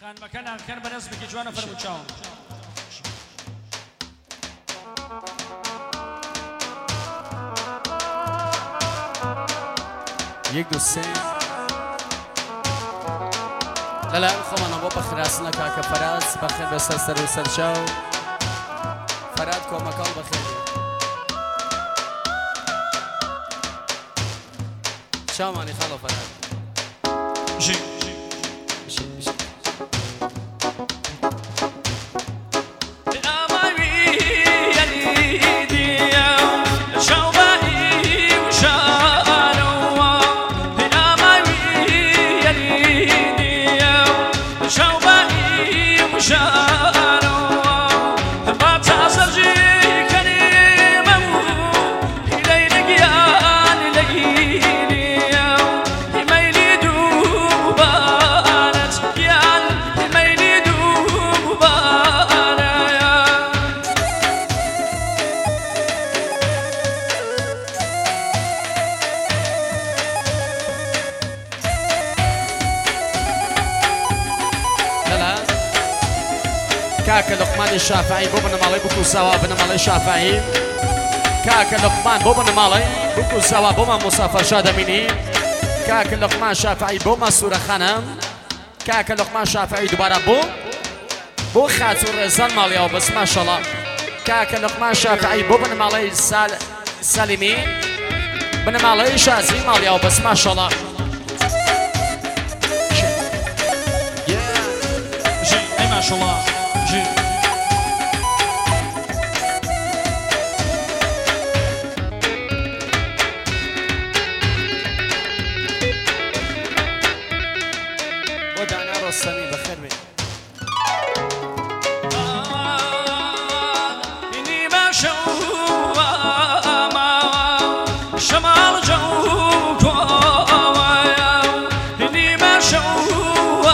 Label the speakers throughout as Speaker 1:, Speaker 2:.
Speaker 1: خانمەکە کەن بە نەزمێکی جوانە فەرموچاوم.
Speaker 2: یک دو سه لا خۆمانە بۆ بەخراسنە کاکە فەراز بەخێر بەسەر سەر و سەرچاو فەراد کۆمەکەڵ بەخێر چاومانی خاڵە فەراد
Speaker 1: ژی
Speaker 2: كاكا لقمان الشافعي بو بنمالي بكو سوا بنمالي الشافعي كاكا لقمان بو بنمالي بكو سوا بو ما مصطفى شادميني كاكا لقمان الشافعي بو ما سورة خانم كاكا لقمان الشافعي دوباره بو خاتون رزان مالي او بس ما شاء الله كاكا لقمان الشافعي بو بنمالي سالمي بنمالي شازي مالي او بس ما شاء الله
Speaker 1: جي اي ما شاء الله جي
Speaker 2: ودعنا رسمي بخير بي
Speaker 1: إني ما شوما شمال جوك إني ما شوما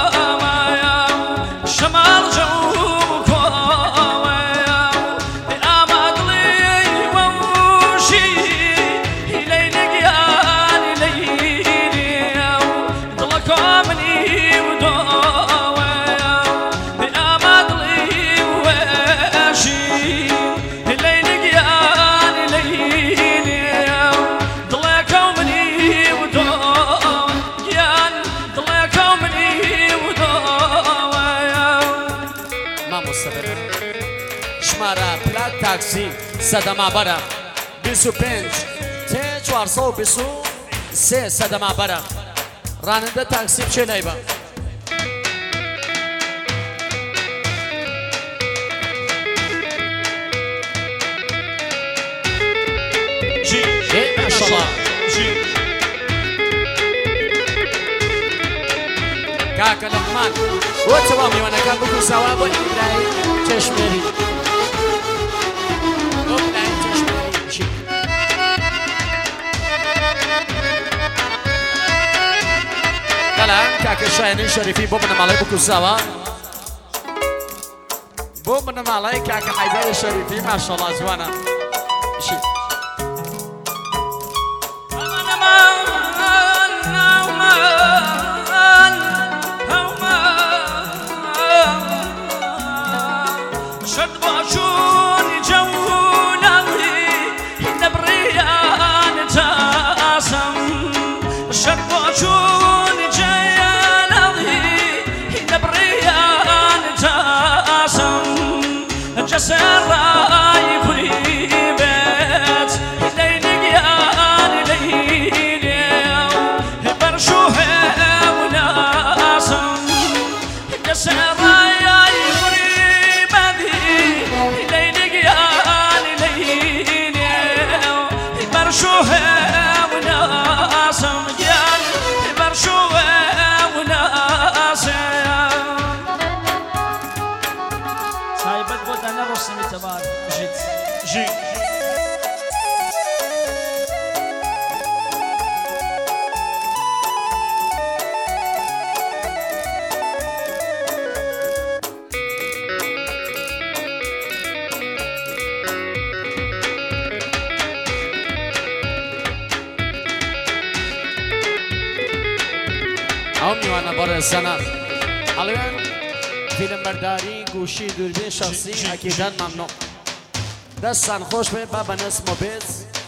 Speaker 1: شمال جوك أمد لي ووشي إليك يا إليني ضلكمني
Speaker 2: شمارە پلات تاکسی سەدەما بەرە 25 423 سەدەما بەرە ڕانندە تاکسی بچێ لای بە ماشەڵڵا کاکە لەقمان بۆ چەوا میوانەکان بکو ساوا بۆ ئیبراهیم چەشمێری كاكا شاهين شريفي بو بنمالي بكو سوا بو بنمالي كاكا حيدر شريفي ما شاء الله زوانا
Speaker 1: سراي قريبات ليلك يا ليلي برشوها وناسم سراي قريبات ليلك يا ليلي برشوها وناسم برشوها وناسم سايبك بود انا رسمي تبار جيت جي
Speaker 2: أمي وأنا برا السنة ئەڵێن فیلمبەرداری گوشی دووربین شخصی ئەکیدان مەمنوع دەستان خۆش بێ با بە نەسمۆ بێت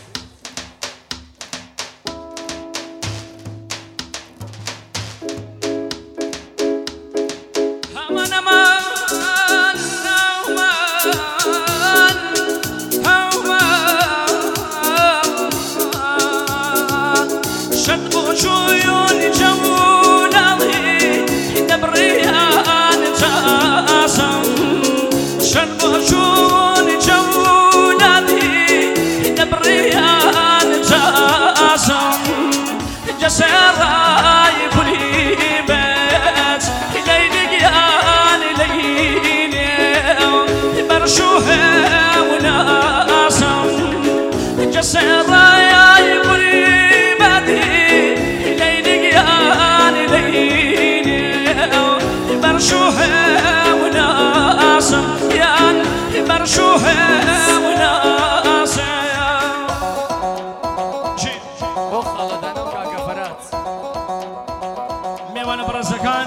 Speaker 1: میوانە بەڕێزەکان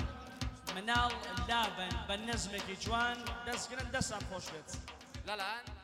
Speaker 1: مناڵ لابن بە نەزمێکی جوان دەستگرن دەستان خۆش بێت
Speaker 2: لەلان